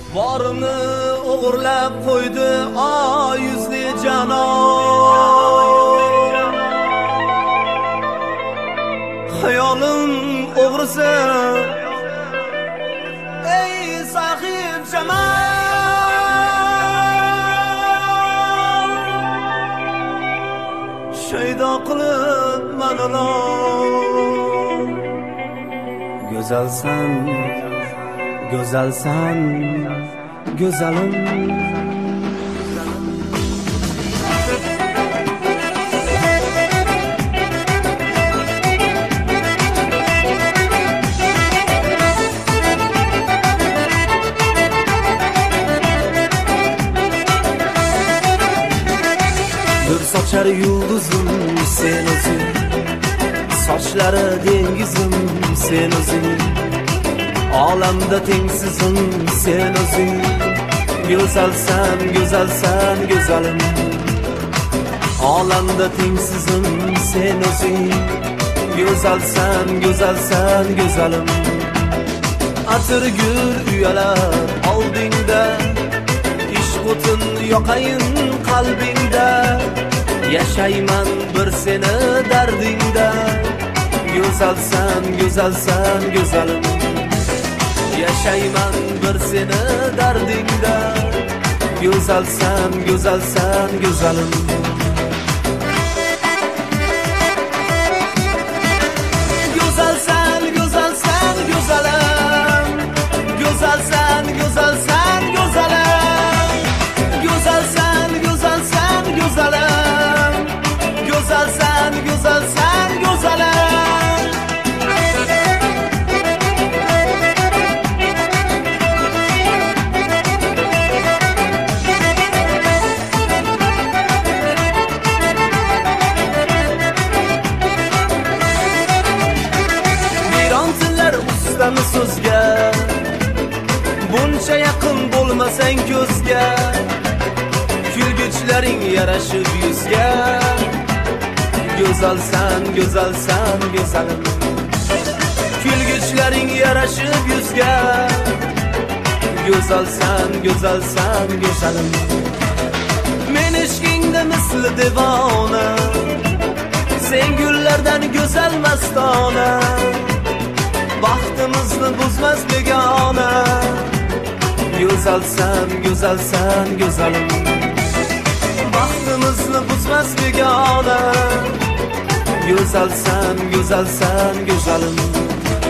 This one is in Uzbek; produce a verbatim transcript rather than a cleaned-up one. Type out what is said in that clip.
Borimni o'g'irlab qo'ydi oy yuzli janon. Hayolim o'g'risi ey sahib jamol, shaydo qilib manalon. Go'zalsan, go'zalsan, go'zalim. Nur sochar yulduzim sen o'zing, sochlari dengizim sen o'zing, olamda tengsizim sen o'zing. Go'zalsan, go'zalsan, go'zalim, olamda tengsizim sen o'zing. Go'zalsan, go'zalsan, go'zalim. Atir gul uyalar oldingda, ishq o'tin yoqayin qalbingda. Yashayman bir seni dardingda. Go'zalsan, go'zalsan, go'zalim. Yashayman bir seni dardingda. Go'zalsan, go'zalsan, go'zalim. Go'zalsan, go'zalsan, go'zalim. Go'zalsan, go'zalsan, go'zalim. Go'zalsan, go'zalsan, go'zalim. Go'zalsan, go'zalsan, go'zalim. Ustami so'zga, buncha yaqin bo'lmasang ko'zga. Kulgichlaring yarashib yuzga. Go'zalsan, go'zalsan, go'zalim. Kulgichlaring yarashib yuzga. Go'zalsan, go'zalsan, go'zalim. Men ishqingda misli devona, sen gullardan go'zal mastona. Baxtimizni buzmas begona. Go'zalsan, go'zalsan, go'zalim. Baxtimizni buzmas begona. Go'zalsan, go'zalsan, go'zalim.